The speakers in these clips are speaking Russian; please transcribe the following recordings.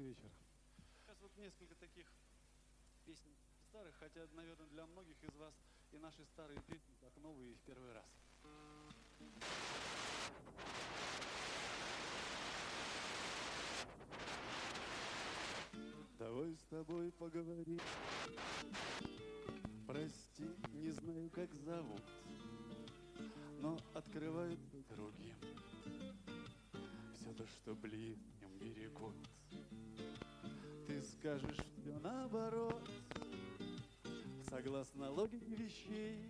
Добрый вечер. Сейчас вот несколько таких песен старых, хотя, наверное, для многих из вас и наши старые песни так новые в первый раз. Давай с тобой поговорим. Прости, не знаю, как зовут, но открывают другим все то, что близким берегут. Ты скажешь все наоборот, согласно логике вещей,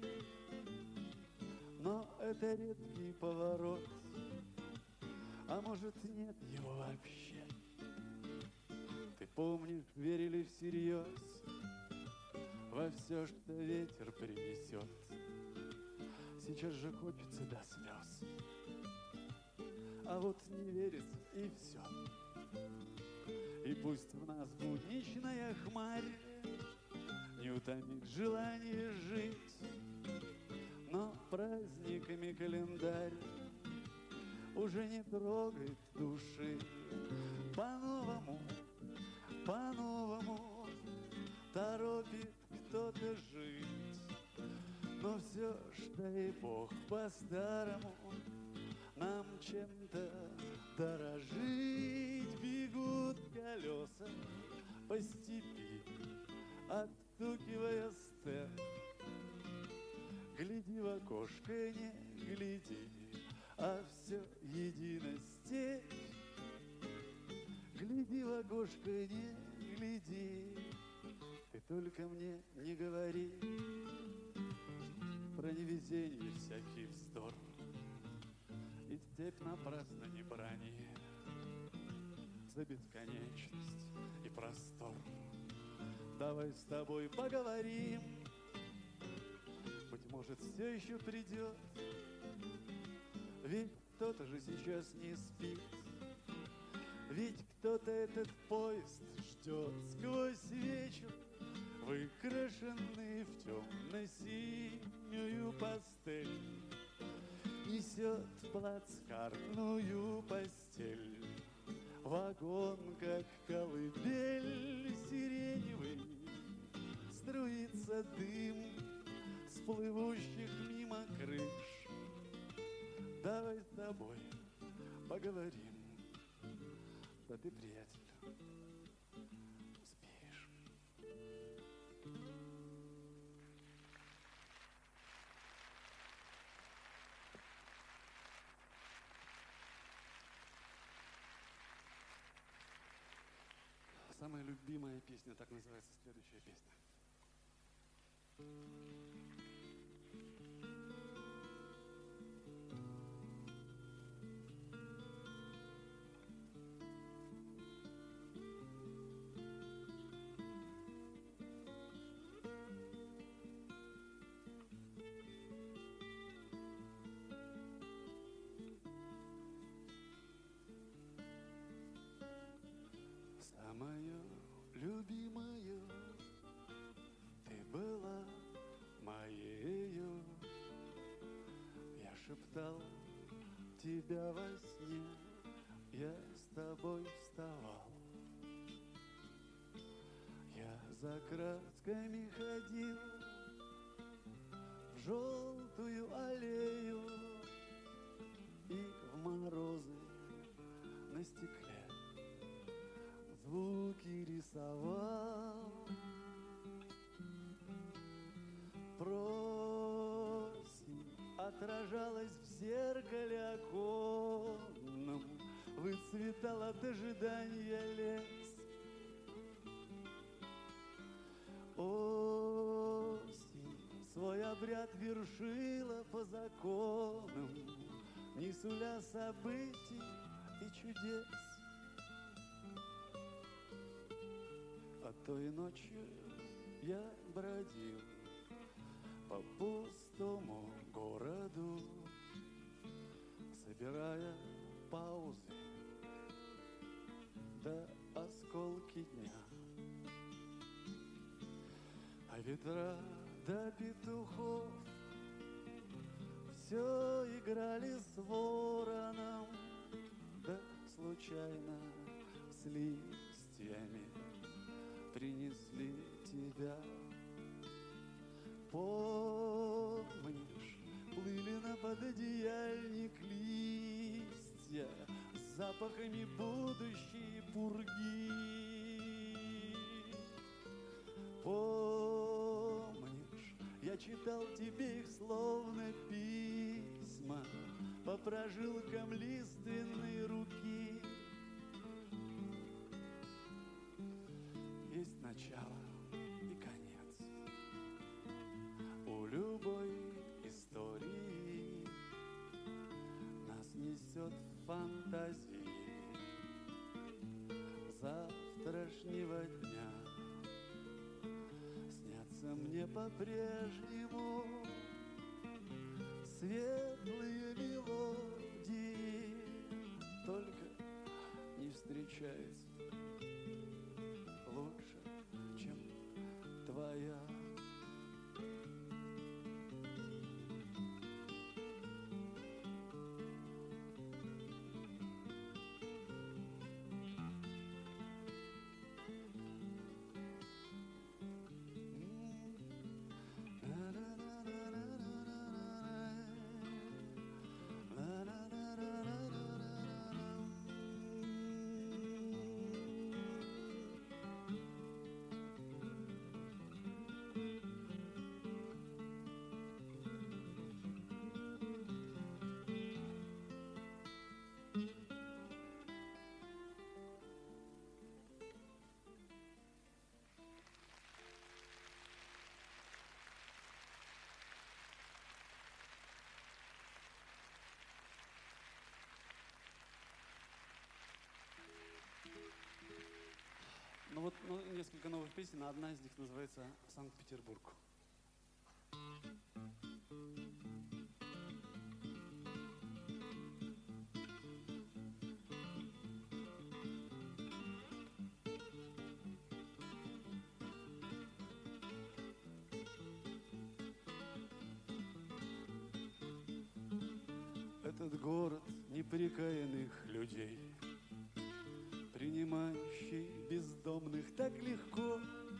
но это редкий поворот, а может нет его вообще. Ты помнишь, верили всерьез во все, что ветер принесет. Сейчас же хочется до слез, а вот не верится и все. И пусть в нас будничная хмарь не утомит желание жить, но праздниками календарь уже не трогает души. По-новому, по-новому торопит кто-то жить, но все ж, дай Бог, по-старому нам чем-то дорожить. Бегут колеса по степи, отстукивая степ. Гляди в окошко, не гляди, а все едино степь. Гляди в окошко, не гляди, ты только мне не говори про невезение, всякий вздор, и степь напрасно не брани за бесконечность и простор. Давай с тобой поговорим, быть может, все еще придет, ведь кто-то же сейчас не спит, ведь кто-то этот поезд ждет. Сквозь вечер, выкрашенный в темно-синюю пастель, несет плацкартную постель. Вагон, как колыбель сиреневый, струится дым с плывущих мимо крыш. Давай с тобой поговорим, да ты, приятель, успеешь. Самая любимая песня, так называется следующая песня. Самая любимая, ты была моею. Я шептал тебя во сне, я с тобой вставал. Я за красками ходил в желтую аллею и в морозы на стекле звуки рисовал. Просень отражалась в зеркале оконном, выцветал от ожидания лес. Осень свой обряд вершила по законам, не суля событий и чудес. А той ночью я бродил по пустому городу, собирая паузы да осколки дня. А ветра до петухов все играли с вороном, да случайно в сливе братьями принесли тебя. Помнишь, плыли на пододеяльник листья с запахами будущей пурги. Помнишь, я читал тебе их словно письма по прожилкам лиственной руки. Есть начало и конец у любой истории. Нас несет в фантазии завтрашнего дня. Снятся мне по-прежнему светлые мелодии, только не встречается лучше, чем твоя. Ну вот несколько новых песен, одна из них называется «Санкт-Петербург». Этот город непрекаянных людей, принимающий бездомных так легко,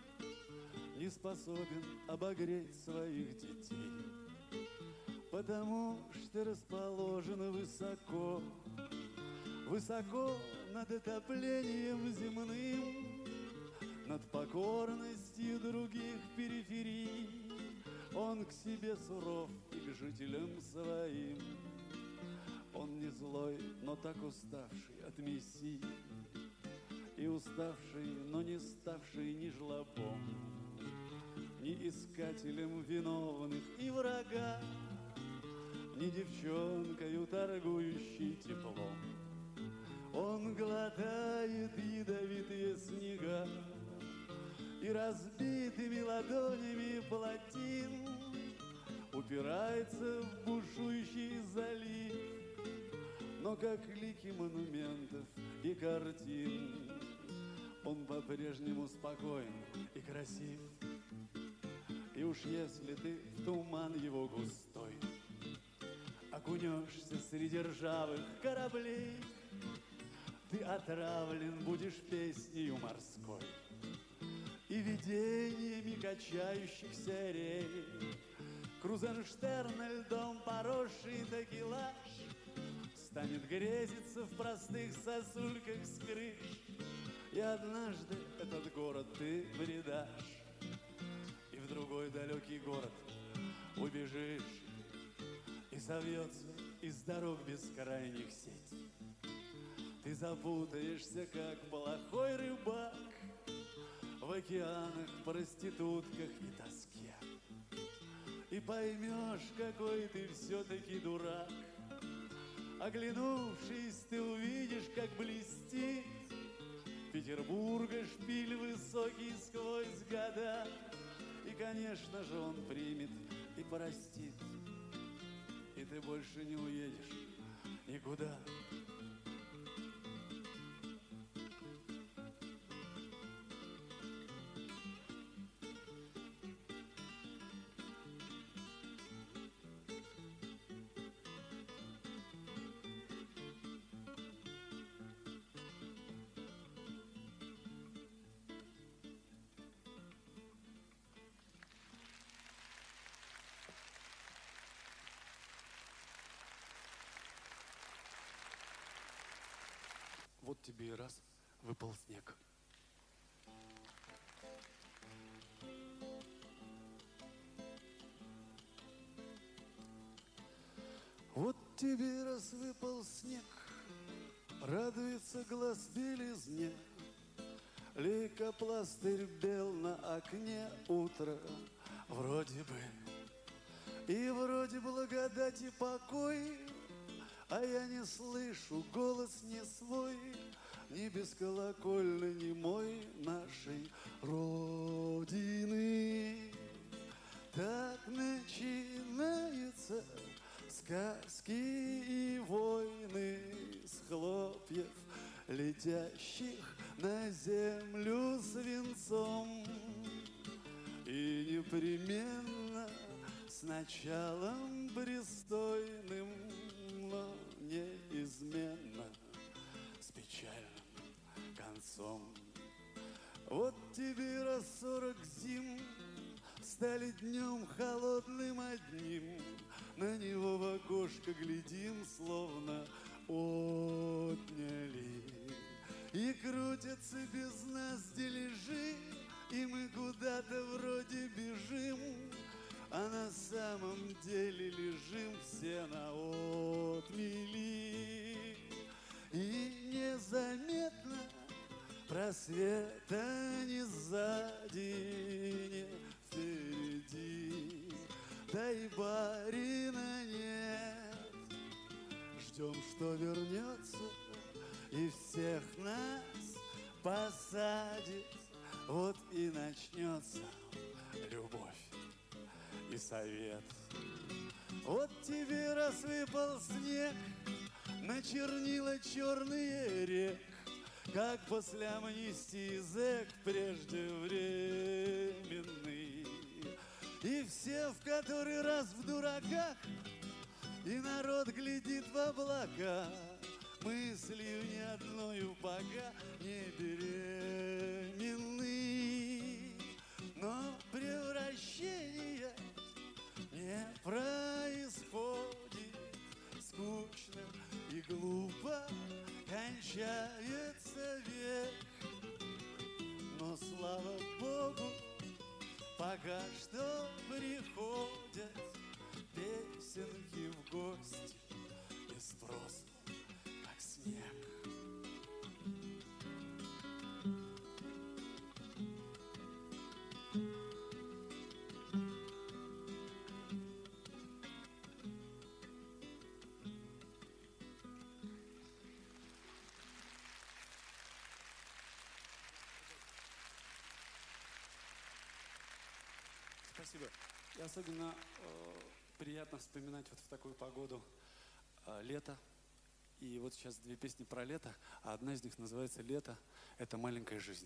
не способен обогреть своих детей, потому что расположен высоко, высоко над отоплением земным, над покорностью других периферий. Он к себе суров и к жителям своим. Он не злой, но так уставший от мессии, и уставший, но не ставший ни жлобом, ни искателем виновных и врага, ни девчонкою, торгующей теплом. Он глотает ядовитые снега и разбитыми ладонями плотин упирается в бушующий залив. Но как лики монументов и картин он по-прежнему спокоен и красив. И уж если ты в туман его густой окунешься среди ржавых кораблей, ты отравлен будешь песнею морской и видениями качающихся рек. Крузенштерн льдом поросший такелаж станет грезиться в простых сосульках с крыш, и однажды этот город ты предашь, и в другой далекий город убежишь, и совьется из дорог бескрайних сеть. Ты запутаешься, как плохой рыбак, в океанах, проститутках и тоске, и поймешь, какой ты все-таки дурак. Оглянувшись, ты увидишь, как блестит Петербурга шпиль высокий сквозь года. И, конечно же, он примет и простит, и ты больше не уедешь никуда. Вот тебе и раз выпал снег. Вот тебе раз выпал снег, радуется глаз белизне, лейкопластырь бел на окне утро, вроде бы, и вроде благодать и покой, а я не слышу голос не свой, ни без колокольной, ни мой нашей Родины. Так начинаются сказки и войны с хлопьев, летящих на землю свинцом. И непременно с началом пристойным, но неизменно с печальным концом. Вот тебе раз 40 зим стали днем холодным одним, на него в окошко глядим, словно отняли. И крутятся без нас дележи, и мы куда-то вроде бежим, а на самом деле лежим все на отмели. И незаметно просвета ни сзади, ни впереди, да и барина нет. Ждем, что вернется и всех нас посадит. Вот и начнется любовь и совет. Вот тебе раз выпал снег, начернила черные рек, как после амнистии зэк преждевременный. И все в который раз в дураках, и народ глядит в облака, мыслью ни одною пока не беременны. Но превращение не происходит, скучно и глупо кончается век. Но слава Богу, пока что приходят песенки в гости, и спрос как снег. Спасибо. И особенно приятно вспоминать вот в такую погоду лето. И вот сейчас две песни про лето, а одна из них называется «Лето – это маленькая жизнь».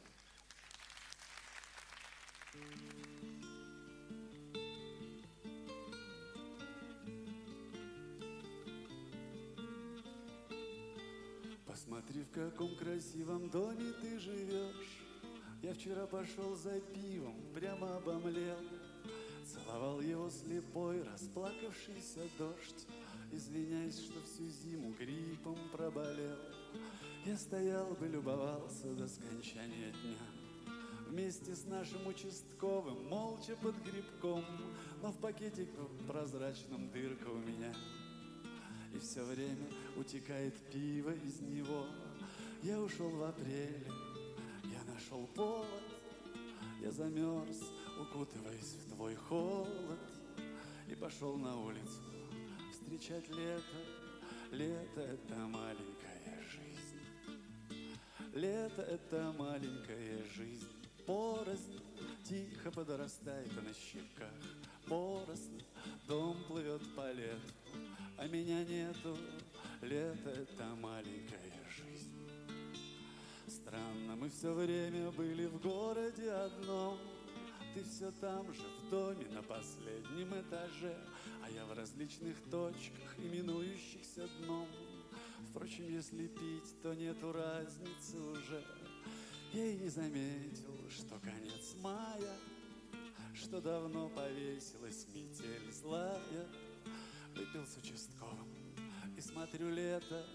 Посмотри, в каком красивом доме ты живешь. Я вчера пошел за пивом, прямо обомлел. Целовал его слепой, расплакавшийся дождь, извиняюсь, что всю зиму гриппом проболел. Я стоял бы, любовался до скончания дня, вместе с нашим участковым, молча под грибком, но в пакетике прозрачном дырка у меня, и все время утекает пиво из него. Я ушел в апреле, я нашел повод, я замерз, укутываясь в твой холод, и пошел на улицу встречать лето. Лето – это маленькая жизнь. Лето – это маленькая жизнь. Порознь тихо подрастает на щеках. Порознь дом плывет по лету, а меня нету. Лето – это маленькая жизнь. Странно, мы все время были в городе одном. Ты все там же, в доме на последнем этаже, а я в различных точках, именующихся дном. Впрочем, если пить, то нету разницы уже. Я и не заметил, что конец мая, что давно повесилась метель злая. Выпил с участковым и смотрю, лето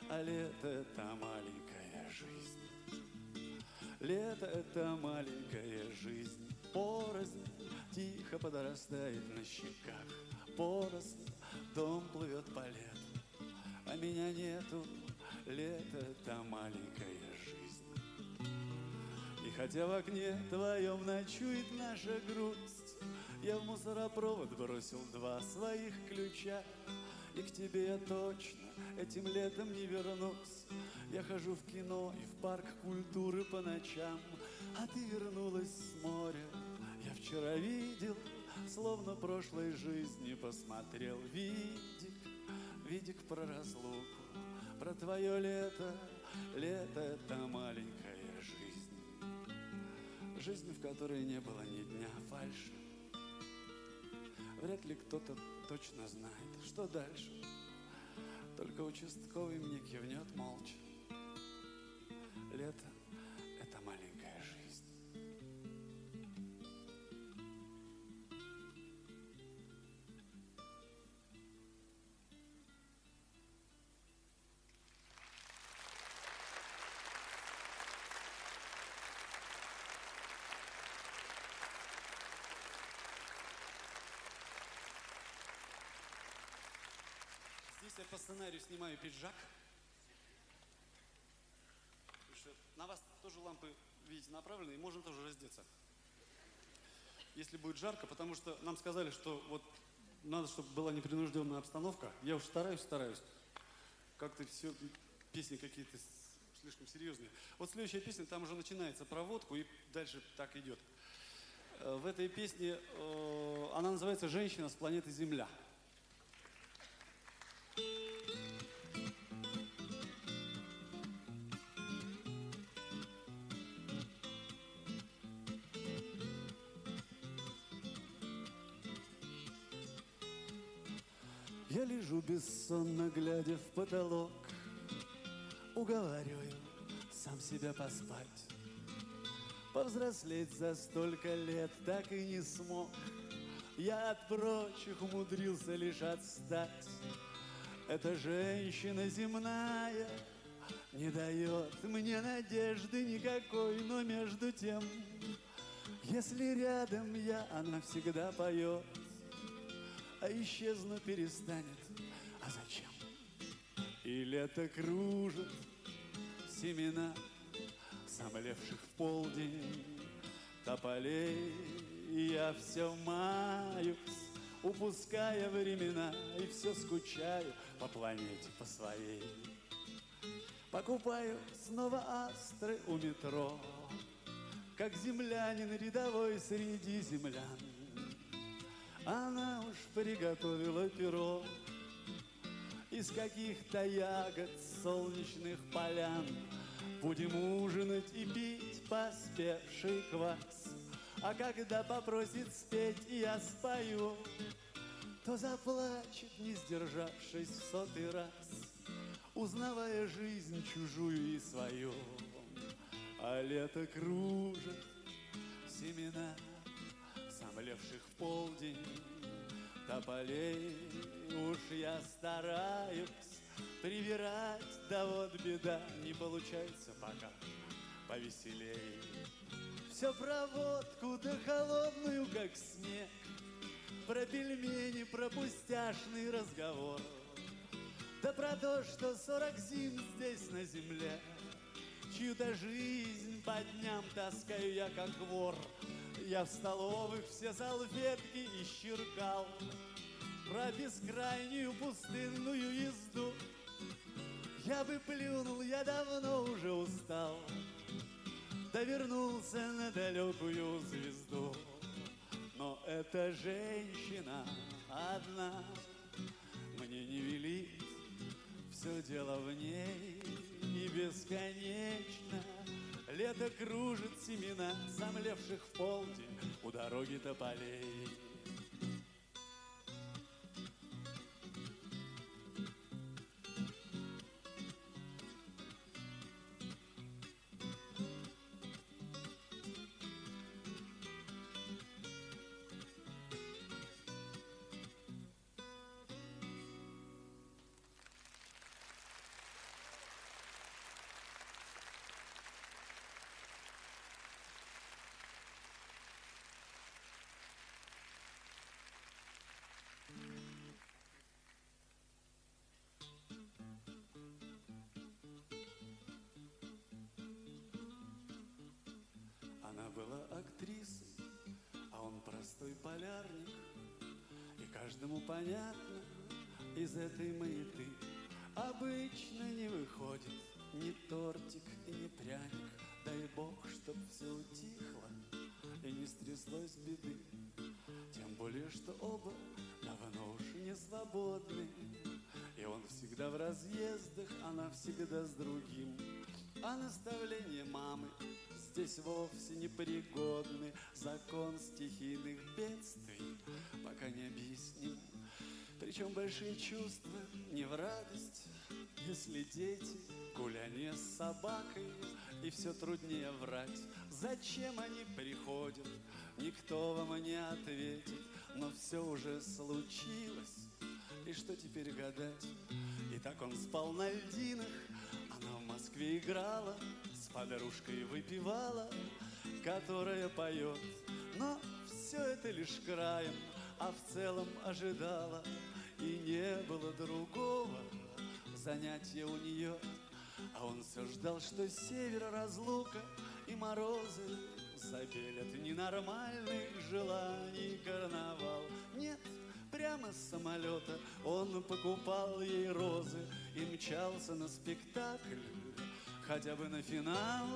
А лето — это маленькая жизнь. Лето — это маленькая жизнь. Порознь тихо подрастает на щеках. Порознь дом плывет по лету, а меня нету. Лето — это маленькая жизнь. И хотя в окне твоем ночует наша грусть, я в мусоропровод бросил 2 своих ключа. И к тебе я точно этим летом не вернусь. Я хожу в кино и в парк культуры по ночам, а ты вернулась с моря. Я вчера видел, словно прошлой жизни посмотрел. Видик про разлуку, про твое лето. Лето — это маленькая жизнь. Жизнь, в которой не было ни дня фальши. Вряд ли кто-то точно знает, что дальше. Только участковый мне кивнет молча. Лето — это маленькая жизнь. Здесь я по сценарию снимаю пиджак. На вас тоже лампы, видите, направлены, и можно тоже раздеться. Если будет жарко, потому что нам сказали, что вот надо, чтобы была непринужденная обстановка. Я уж стараюсь. Как-то все, песни какие-то слишком серьезные. Вот следующая песня, там уже начинается про водку, и дальше так идет. В этой песне, она называется «Женщина с планеты Земля». Я лежу бессонно, глядя в потолок, уговариваю сам себя поспать. Повзрослеть за столько лет так и не смог. Я от прочих умудрился лишь отстать. Эта женщина земная не дает мне надежды никакой, но между тем, если рядом я, она всегда поет. А исчезнуть перестанет, а зачем? И лето кружит семена сомлевших в полдень тополей. И я все маюсь, упуская времена, и все скучаю по планете, по своей. Покупаю снова астры у метро, как землянин рядовой среди землян. Она уж приготовила пирог из каких-то ягод солнечных полян. Будем ужинать и пить поспевший квас. А когда попросит спеть, и я спою, то заплачет, не сдержавшись в 100-й раз, узнавая жизнь чужую и свою. А лето кружит семена сомлевших в полдень тополей. Уж я стараюсь привирать, да вот беда, не получается пока повеселей. Все про водку, да холодную, как снег, про пельмени, про пустяшный разговор, да про то, что 40 зим здесь на земле, чью-то жизнь по дням таскаю я, как вор. Я в столовых все салфетки исчеркал, про бескрайнюю пустынную езду я бы плюнул, я давно уже устал, да вернулся на далекую звезду. Но эта женщина одна мне не велит, все дело в ней и бесконечно. Лето кружит семена сомлевших в полдень у дороги тополей. простой полярник, и каждому понятно, из этой маяты обычно не выходит ни тортик и ни пряник. Дай Бог, чтоб все утихло и не стряслось беды. Тем более, что оба давно уж не свободны, и он всегда в разъездах, она всегда с другим. А наставления мамы здесь вовсе не пригодны. Закон стихийных бедствий пока не объясним. Причем большие чувства не в радость, если дети, гуляние с собакой, и все труднее врать. Зачем они приходят, никто вам не ответит. Но все уже случилось, и что теперь гадать? И так он спал на льдинах, она в Москве играла, с подружкой выпивала, которая поет. Но все это лишь краем, а в целом ожидала. И не было другого занятия у нее. А он все ждал, что с севера разлука и морозы забелят ненормальных желаний карнавал. Нет, прямо с самолета он покупал ей розы и мчался на спектакль, хотя бы на финал.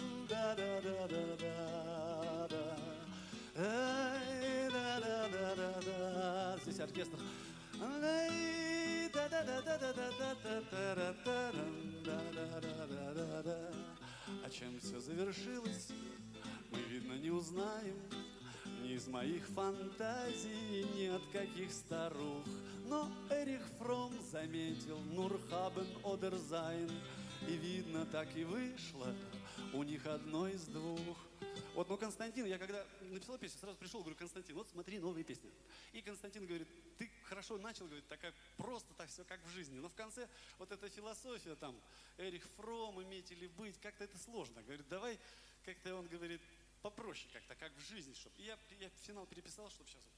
Да-да-да-да-да-да. Эй, да-да-да-да-да. Здесь оркестр. А чем все завершилось, мы, видно, не узнаем ни из моих фантазий, ни от каких старух. Но Эрих Фром заметил Нурхабен Одерзайн, и, видно, так и вышло у них одно из двух. Вот, ну, Константин, я когда написал песню, сразу пришел, говорю: Константин, вот смотри, новые песни. И Константин говорит: ты хорошо начал, говорит, такая просто, так все как в жизни. Но в конце вот эта философия, там, Эрих Фром, иметь или быть, как-то это сложно. Говорит, давай как-то, он говорит, попроще как-то, как в жизни, чтобы. И я финал переписал, чтобы сейчас.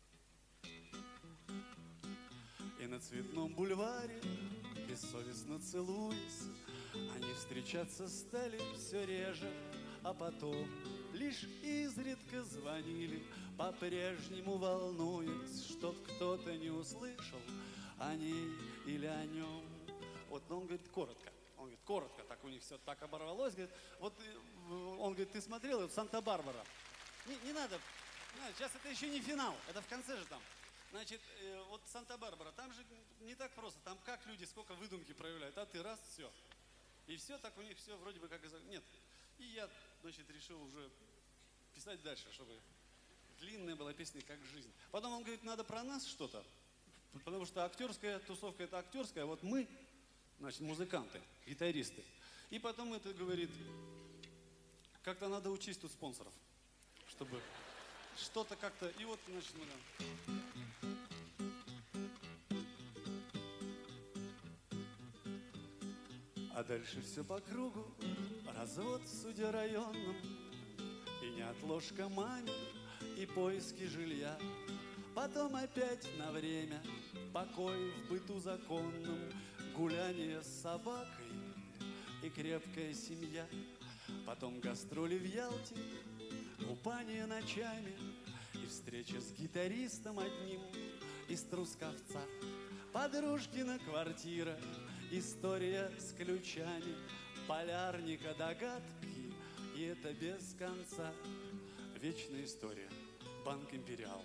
И на Цветном бульваре, бессовестно целуясь, они встречаться стали все реже, а потом лишь изредка звонили, по-прежнему волнуясь, чтоб кто-то не услышал о ней или о нем. Вот, но он говорит коротко. Он говорит, коротко, так у них все так оборвалось. Говорит, вот он говорит, ты смотрел, вот Санта-Барбара. Не надо, сейчас это еще не финал, это в конце же там. Значит, вот Санта-Барбара, там же не так просто, там как люди, сколько выдумки проявляют, а ты раз, все. И все, так у них все вроде бы как... Нет. И я, значит, решил уже писать дальше, чтобы длинная была песня как жизнь. Потом он говорит, надо про нас что-то, потому что актерская тусовка это актерская, а вот мы, значит, музыканты, гитаристы. И потом это говорит, как-то надо учесть тут спонсоров, чтобы что-то как-то... И вот, значит, мы... А дальше все по кругу, развод в суде районном, и неотложка маме, и поиски жилья. Потом опять на время покой в быту законном, гуляние с собакой и крепкая семья. Потом гастроли в Ялте, купание ночами и встреча с гитаристом одним из Трусковца. Подружкина квартира, история с ключами, полярника догадки, и это без конца. Вечная история. Банк Империал.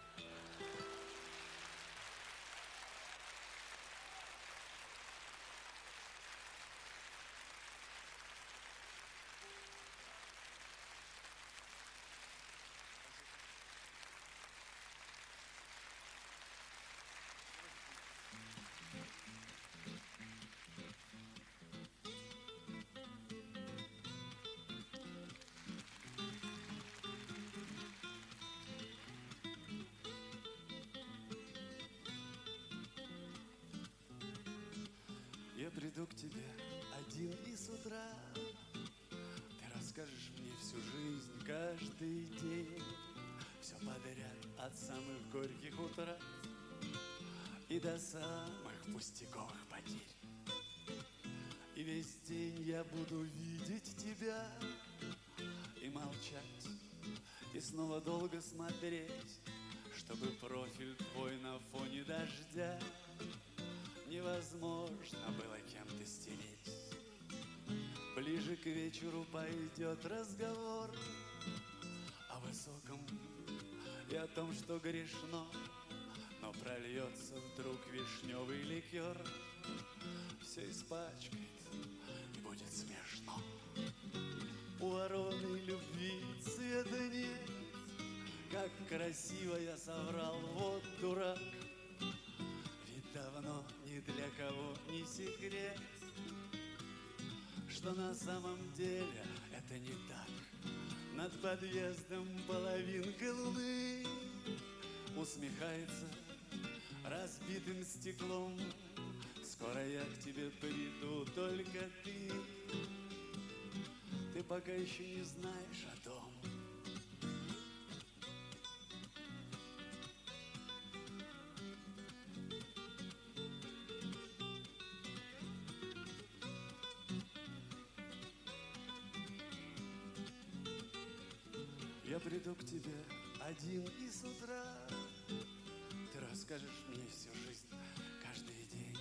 Я приду к тебе один и с утра ты расскажешь мне всю жизнь, каждый день, все подряд, от самых горьких утрат и до самых пустяковых потерь. И весь день я буду видеть тебя и молчать, и снова долго смотреть, чтобы профиль твой на фоне дождя невозможно было кем-то стереть. Ближе к вечеру пойдет разговор о высоком и о том, что грешно, но прольется вдруг вишневый ликер, все испачкает и будет смешно. У вороны любви цвета нет, как красиво я соврал, вот дурак. Ведь давно ни для кого не секрет, что на самом деле это не так. Над подъездом половинка луны усмехается разбитым стеклом. Скоро я к тебе приду, только ты пока еще не знаешь о том. Я приду к тебе один и с утра ты расскажешь мне всю жизнь, каждый день.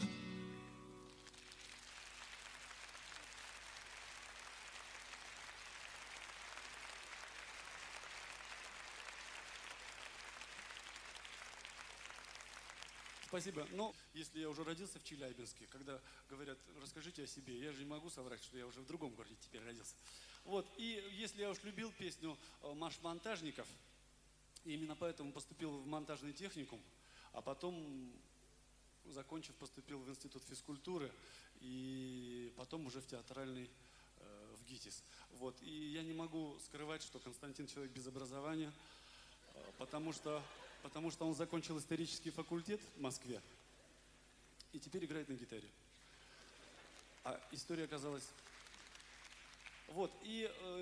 Спасибо. Но если я уже родился в Челябинске, когда говорят, расскажите о себе, я же не могу соврать, что я уже в другом городе теперь родился. Вот. И если я уж любил песню «Марш-монтажников», именно поэтому поступил в монтажный техникум, а потом, закончив, поступил в институт физкультуры и потом уже в театральный, в ГИТИС. Вот. И я не могу скрывать, что Константин человек без образования, потому что он закончил исторический факультет в Москве и теперь играет на гитаре. А история оказалась... Вот, и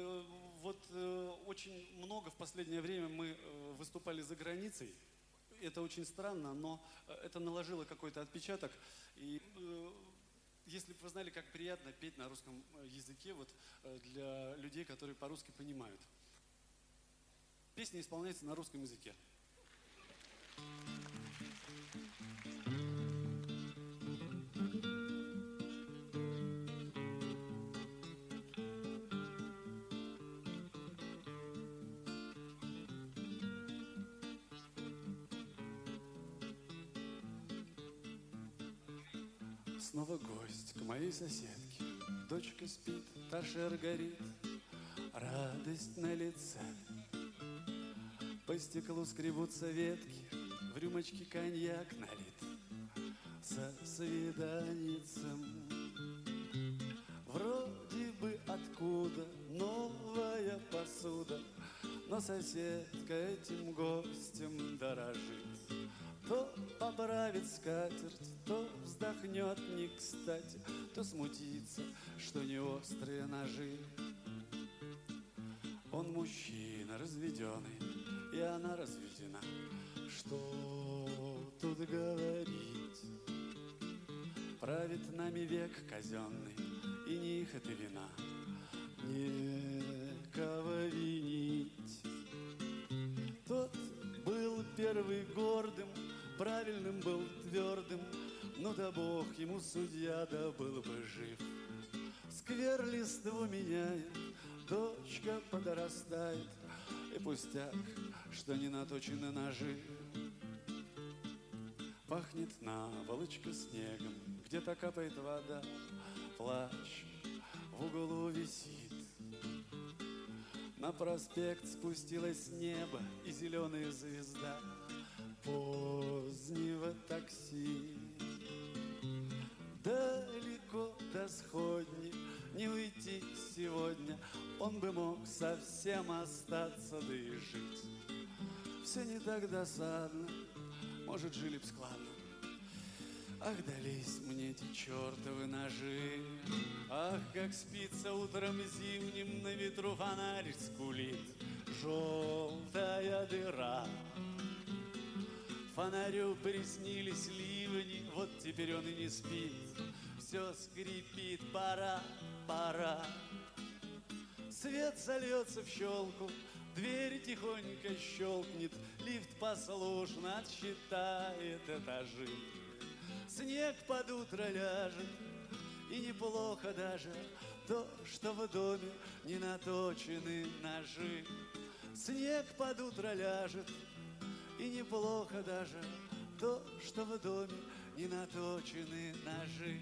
очень много в последнее время мы выступали за границей. Это очень странно, но это наложило какой-то отпечаток. И если бы вы знали, как приятно петь на русском языке вот, для людей, которые по-русски понимают. Песня исполняется на русском языке. Снова гость к моей соседке. Дочка спит, торшер горит, радость на лице. По стеклу скребутся ветки, в рюмочке коньяк налит со свиданицем. Вроде бы откуда новая посуда, но соседка этим гостем дорожит. То поправит скатерть, то вздохнет не кстати, то смутится, что не острые ножи. Он мужчина разведенный, и она разведена. Что тут говорить? Правит нами век казенный, и не их это вина, некого винить. Тот был первый гордым, правильным был твердым, ну да бог ему судья, да был бы жив. Сквер листву меняет, дочка подрастает, и пустяк, что не наточены ножи. Пахнет наволочка снегом, где-то капает вода, плащ в углу висит. На проспект спустилось небо и зеленая звезда позднего такси. Далеко до сходни не уйти сегодня, он бы мог совсем остаться, да и жить. Все не так досадно, может, жили б складно. Ах, дались мне эти чертовы ножи. Ах, как спится утром зимним, на ветру фонарь скулит желтая дыра. Фонарю приснились ливни, вот теперь он и не спит. Все скрипит, пора, пора. Свет сольется в щелку, дверь тихонько щелкнет, лифт послушно отсчитает этажи. Снег под утро ляжет, и неплохо даже то, что в доме не наточены ножи. Снег под утро ляжет, и неплохо даже то, что в доме не наточены ножи.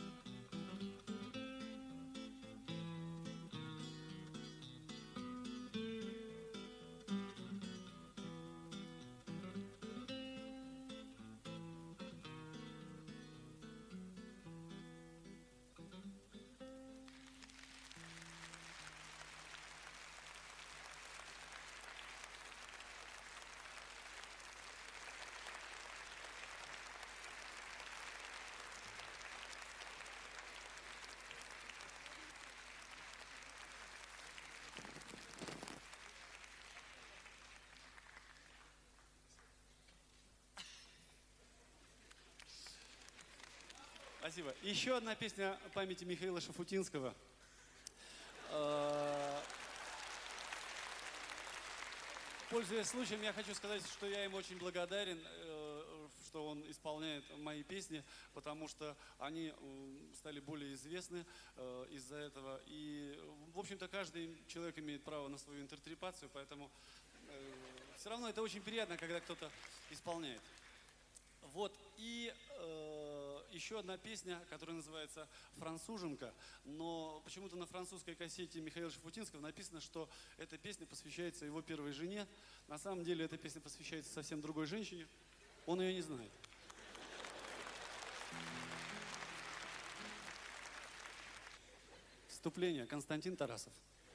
Спасибо. Еще одна песня памяти Михаила Шафутинского. Пользуясь случаем, я хочу сказать, что я ему очень благодарен, что он исполняет мои песни, потому что они стали более известны из-за этого. И, в общем-то, каждый человек имеет право на свою интерпретацию, поэтому все равно это очень приятно, когда кто-то исполняет. Вот, и еще одна песня, которая называется «Француженка», но почему-то на французской кассете Михаила Шафутинского написано, что эта песня посвящается его первой жене. На самом деле эта песня посвящается совсем другой женщине, он ее не знает. Вступление. Константин Тарасов.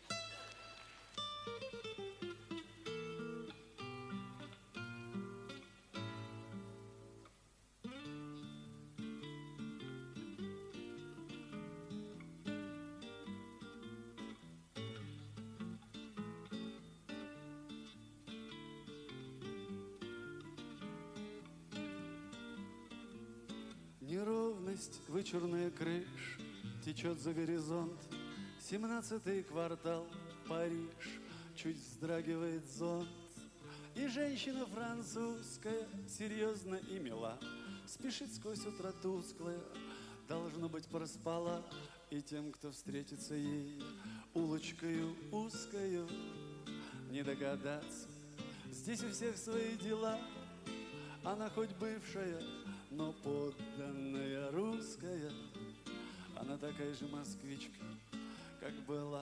Неровность, вычурная крыш течет за горизонт. 17-й квартал, Париж, чуть вздрагивает зонт. И женщина французская, серьезно и мила, спешит сквозь утро тусклое, должно быть, проспала. И тем, кто встретится ей улочкою узкою, не догадаться. Здесь у всех свои дела, она хоть бывшая, но подданная русская. Она такая же москвичка, как была.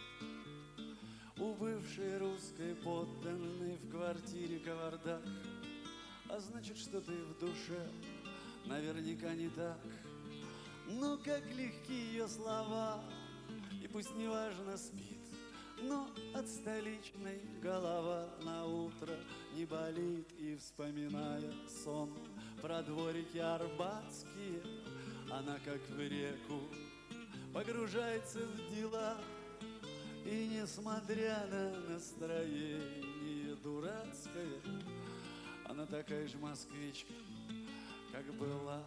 У бывшей русской подданной в квартире кавардак. А значит, что-то и в душе наверняка не так. Но как легки ее слова, и пусть неважно спит, но от столичной голова на утро не болит. И, вспоминая сон про дворики арбатские, она, как в реку, погружается в дела. И, несмотря на настроение дурацкое, она такая же москвичка, как была.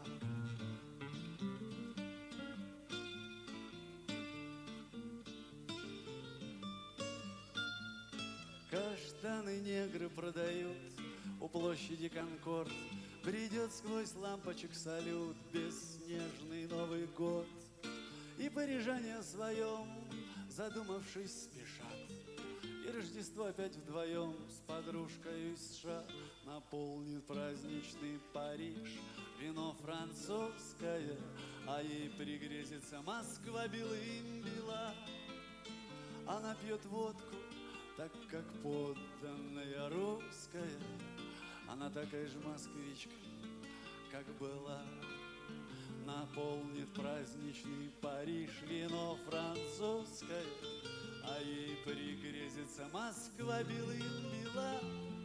Каштаны негры продают у площади Конкорд. Придет сквозь лампочек салют бесснежный Новый год. И парижане о своем, задумавшись, спешат. И Рождество опять вдвоем с подружкой из США наполнит праздничный Париж. Вино французское, а ей пригрезится Москва белым бела. Она пьет водку, так как подданная русская. Она такая же москвичка, как была. Наполнит праздничный Париж вино французское, а ей пригрезится Москва белым бела.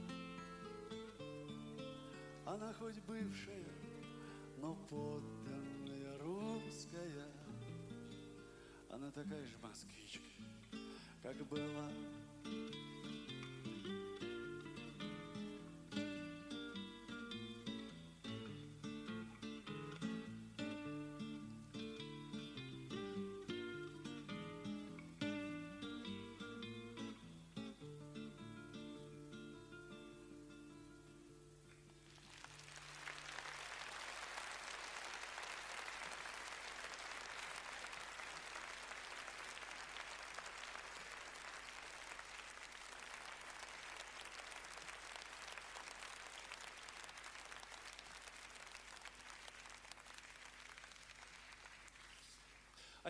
Она хоть бывшая, но подданная русская. Она такая же москвичка, как была.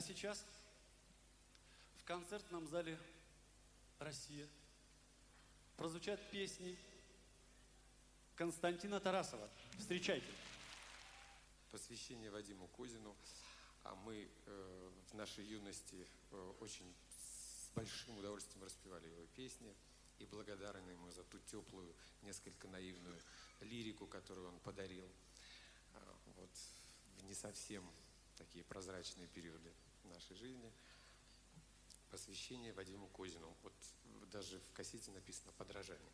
А сейчас в концертном зале «Россия» прозвучат песни Константина Тарасова. Встречайте. Посвящение Вадиму Козину. А мы в нашей юности очень с большим удовольствием распевали его песни и благодарны ему за ту теплую, несколько наивную лирику, которую он подарил вот в не совсем такие прозрачные периоды нашей жизни. Посвящение Вадиму Козину. Вот даже в кассете написано «Подражание».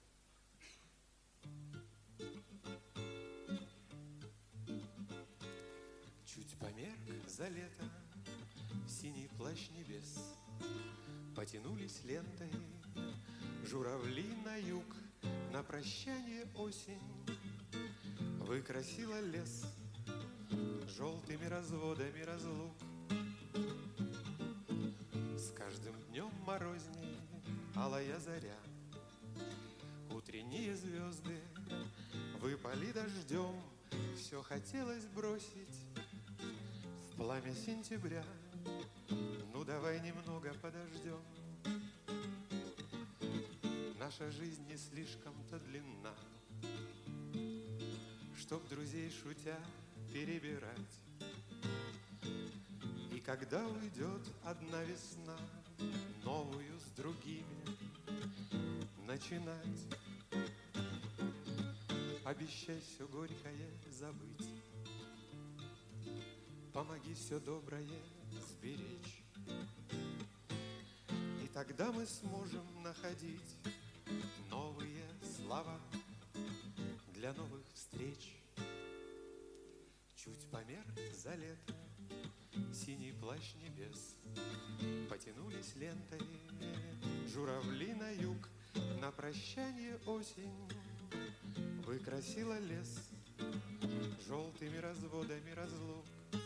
Чуть померк за лето синий плащ небес, потянулись лентой журавли на юг, на прощание осень выкрасила лес желтыми разводами разлук. С каждым днем морозней алая заря, утренние звезды выпали дождем, все хотелось бросить в пламя сентября. Ну давай немного подождем. Наша жизнь не слишком-то длинна, чтоб друзей шутя перебирать. И когда уйдет одна весна, новую с другими начинать. Обещай все горькое забыть, помоги все доброе сберечь. И тогда мы сможем находить новые слова для новых встреч. Чуть померк за лето синий плащ небес, потянулись лентой журавли на юг, на прощание осень выкрасила лес желтыми разводами разлук.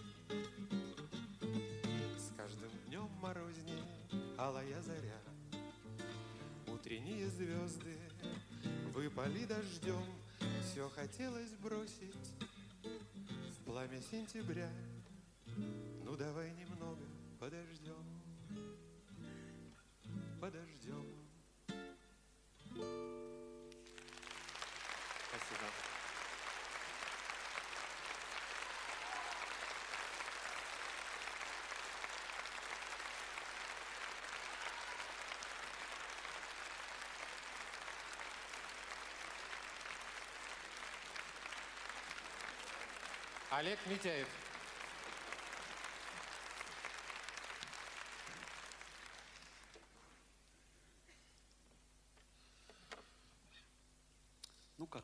С каждым днем морознее алая заря, утренние звезды выпали дождем, все хотелось бросить в пламя сентября. Ну давай немного подождем, подождем. Спасибо. Олег Митяев. Ну как?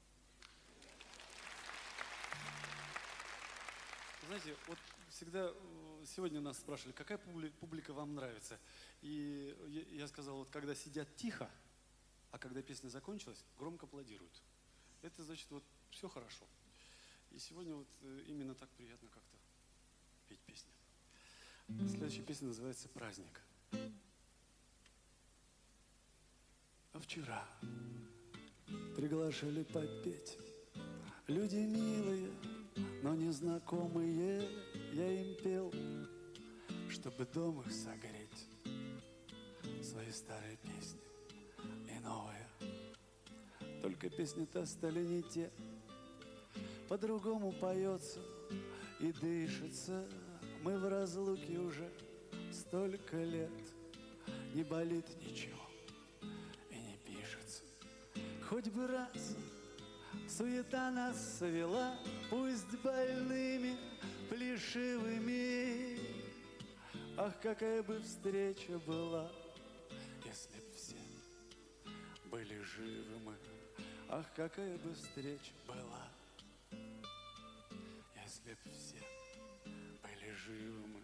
Знаете, вот всегда сегодня нас спрашивали, какая публика вам нравится. И я сказал, вот когда сидят тихо, а когда песня закончилась, громко аплодируют. Это значит, вот все хорошо. И сегодня вот именно так приятно как-то петь песни. Следующая песня называется «Праздник». А вчера приглашали попеть люди милые, но незнакомые. Я им пел, чтобы дом их согреть, свои старые песни и новые. Только песни-то стали не те, по-другому поется и дышится. Мы в разлуке уже столько лет, не болит ничего и не пишется. Хоть бы раз суета нас свела, пусть больными, плешивыми. Ах, какая бы встреча была, если б все были живы мы. Ах, какая бы встреча была, если б все были живы мы.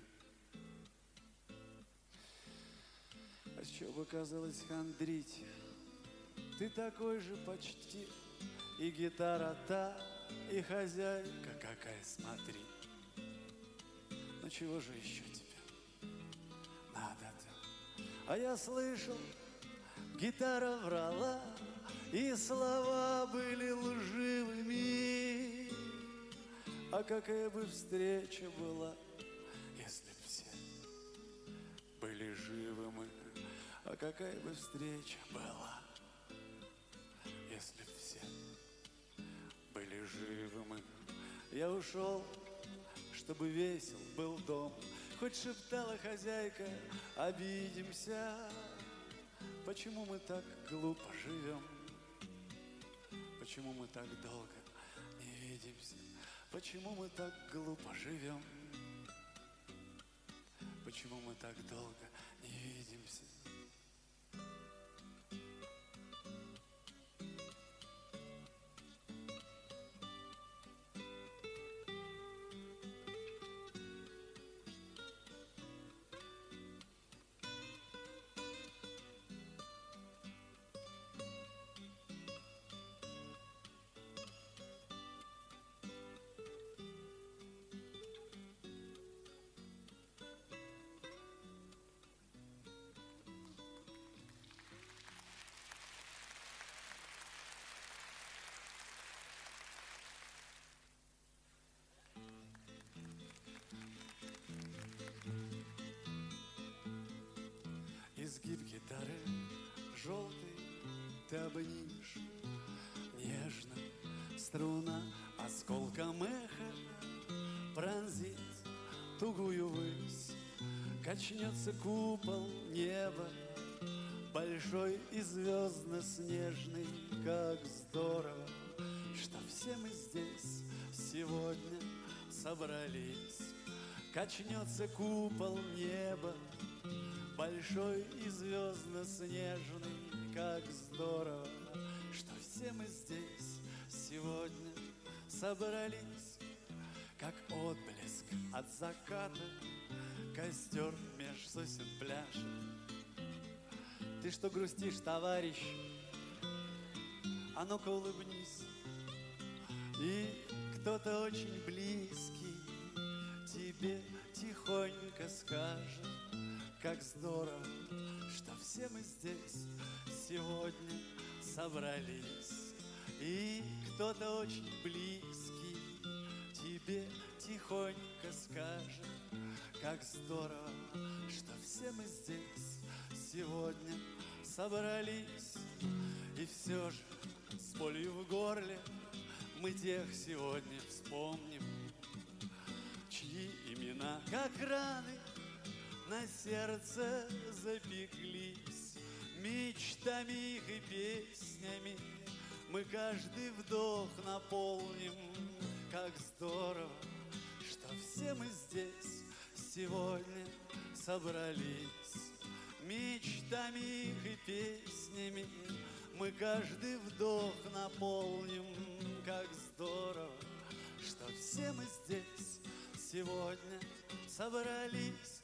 А с чего бы казалось хандрить? Ты такой же почти, и гитара та, и хозяйка какая, смотри. Ну чего же еще тебе надо-то? А я слышал, гитара врала, и слова были лживыми. А какая бы встреча была, если б все какая бы встреча была, если б все были живы мы. Я ушел, чтобы весел был дом, хоть шептала хозяйка, обидимся. Почему мы так глупо живем? Почему мы так долго не видимся? Почему мы так глупо живем? Почему мы так долго не видимся? Изгиб гитары желтый ты обнимешь нежно, струна осколком эха пронзит тугую высь. Качнется купол неба большой и звездно-снежный. Как здорово, что все мы здесь сегодня собрались. Качнется купол неба большой и звездно-снежный. Как здорово, что все мы здесь сегодня собрались. Как отблеск от заката костер меж сосен пляшет. Ты что грустишь, товарищ? А ну-ка улыбнись. И кто-то очень близкий тебе тихонько скажет: как здорово, что все мы здесь сегодня собрались. И кто-то очень близкий тебе тихонько скажет: как здорово, что все мы здесь сегодня собрались. И все же с болью в горле мы тех сегодня вспомним, чьи имена, как раны, на сердце запеклись. Мечтами их и песнями мы каждый вдох наполним. Как здорово, что все мы здесь сегодня собрались. Мечтами их и песнями мы каждый вдох наполним. Как здорово, что все мы здесь сегодня собрались.